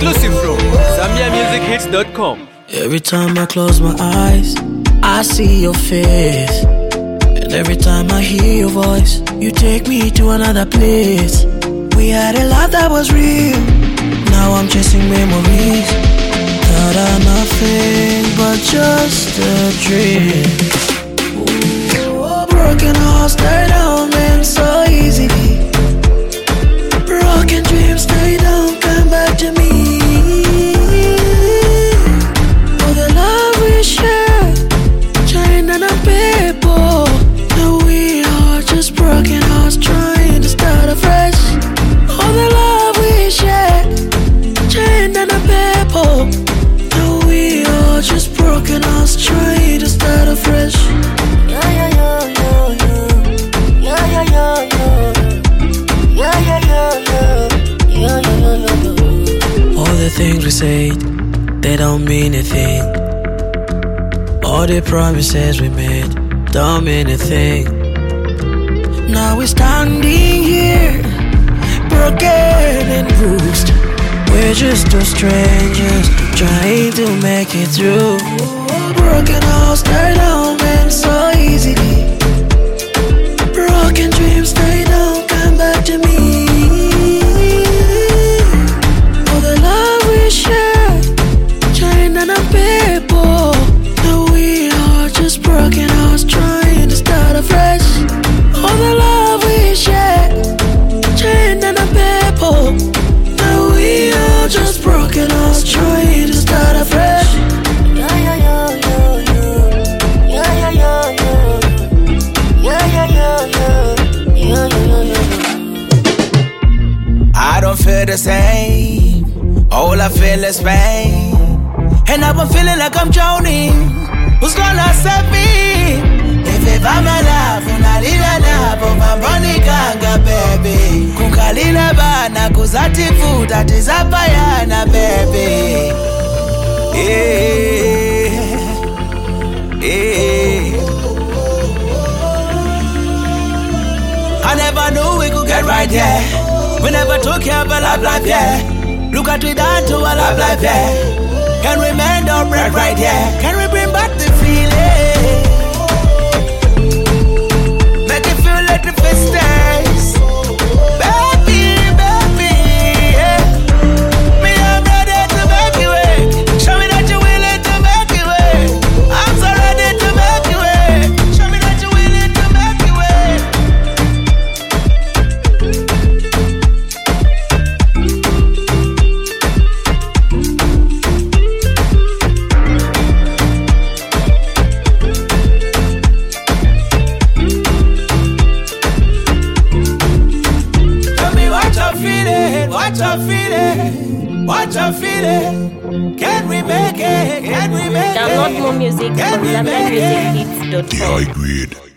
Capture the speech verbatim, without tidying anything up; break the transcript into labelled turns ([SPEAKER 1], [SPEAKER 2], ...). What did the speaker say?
[SPEAKER 1] Exclusive from Zambia Music Hits dot com.
[SPEAKER 2] Every time I close my eyes, I see your face. And every time I hear your voice, you take me to another place. We had a love that was real. Now I'm chasing memories that are nothing but just a dream. Ooh, broken hearts stay down, man, so easily. Broken dreams stay down, come back to me. For the love we share, China and people. Now we are just broken hearts trying to start afresh. For the love we share, China and people. Now we are just broken hearts trying to start afresh.
[SPEAKER 3] Yeah, yeah, yeah, yeah, yeah. Yeah, yeah, yeah, yeah. Yeah, yeah, yeah, yeah. Yeah, yeah, yeah, yeah.
[SPEAKER 2] All the things we said, they don't mean a thing. All the promises we made don't mean a thing. Now we're standing here, broken and bruised. We're just two strangers trying to make it through. Broken hearts stay down, man, so easily. Broken dreams stay down, come back to me. For the love we share, China and people. Now we are just broken hearts trying to start afresh. For the love we share, China and people. Now we are just broken hearts trying to start afresh.
[SPEAKER 3] Yeah, yeah, yeah, yeah, yeah. Yeah, yeah, yeah, yeah. Yeah, yeah, yeah, yeah. Yeah, yeah, yeah, yeah.
[SPEAKER 4] I don't feel the same. All I feel is pain. And I've been feeling like I'm drowning. Who's gonna save me? If ever my love, unalila labo mamboni kanga baby. Kunkalila bana kuzati food atizapayana baby. Yeah, yeah. I never knew we could get right here. We never took care of a love life, yeah. Look at we done to a love life, yeah. Can we mend our bread right here? Can we bring back the feeling? Make it feel like the first days. Baby, baby, yeah. Me, I'm ready to make you wait. Show me that you're willing to make you wait. I'm so ready to make you wait. Show me that you're willing to make you wait. What you feeling? What you feeling? Can we make it? Can we make it?
[SPEAKER 5] Download more music
[SPEAKER 4] Can
[SPEAKER 5] from
[SPEAKER 4] we
[SPEAKER 5] Zambia
[SPEAKER 4] make it?
[SPEAKER 5] Music Hits dot com.
[SPEAKER 6] The high grade.